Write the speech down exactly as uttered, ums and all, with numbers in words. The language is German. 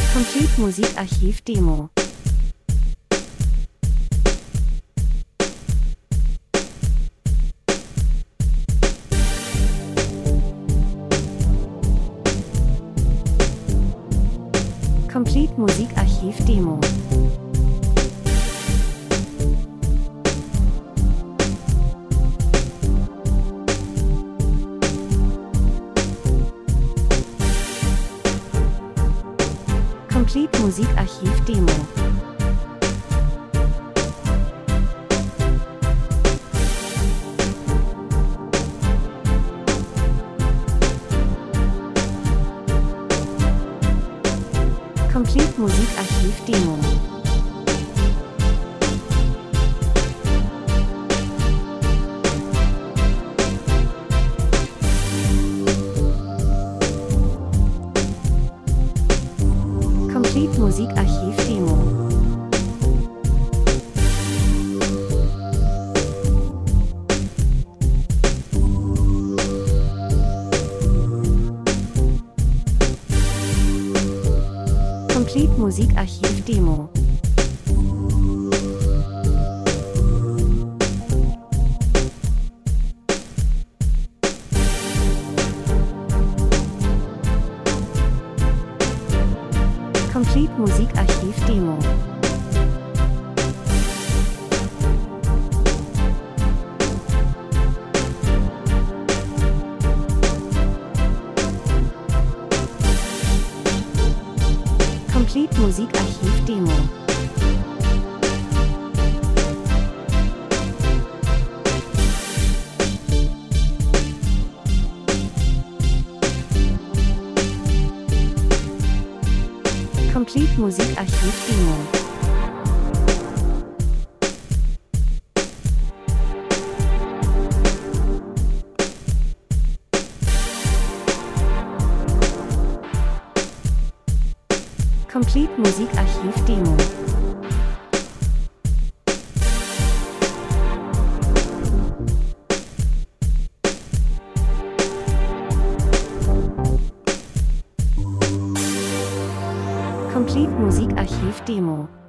Complete Musikarchiv Demo. Complete Musikarchiv Demo. Complete Musikarchiv Demo. Complete Musikarchiv Demo. Complete Musikarchiv Demo. Complete Musikarchiv Demo. Complete Musikarchiv Demo. Complete Musikarchiv Demo. Complete Musikarchiv Demo. Complete Musikarchiv Demo. Complete Musikarchiv Demo.